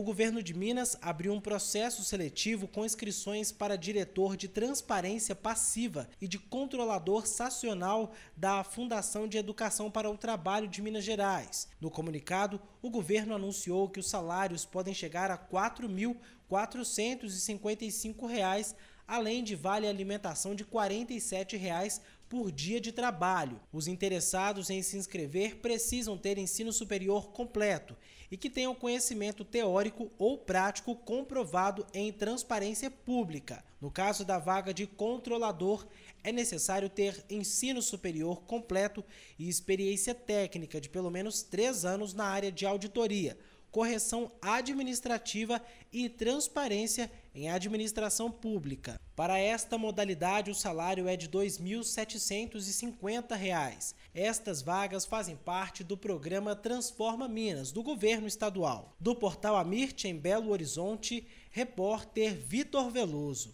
o governo de Minas abriu um processo seletivo com inscrições para diretor de transparência passiva e de controlador sancional da Fundação de Educação para o Trabalho de Minas Gerais. No comunicado, o governo anunciou que os salários podem chegar a R$ 4.455, além de vale alimentação de R$ 47 por dia de trabalho. Os interessados em se inscrever precisam ter ensino superior completo e que tenham conhecimento teórico ou prático comprovado em transparência pública. No caso da vaga de controlador, é necessário ter ensino superior completo e experiência técnica de pelo menos 3 anos na área de auditoria, correção administrativa e transparência em administração pública. Para esta modalidade, o salário é de R$ 2.750. Estas vagas fazem parte do programa Transforma Minas, do governo estadual. Do portal Amirte, em Belo Horizonte, repórter Vitor Veloso.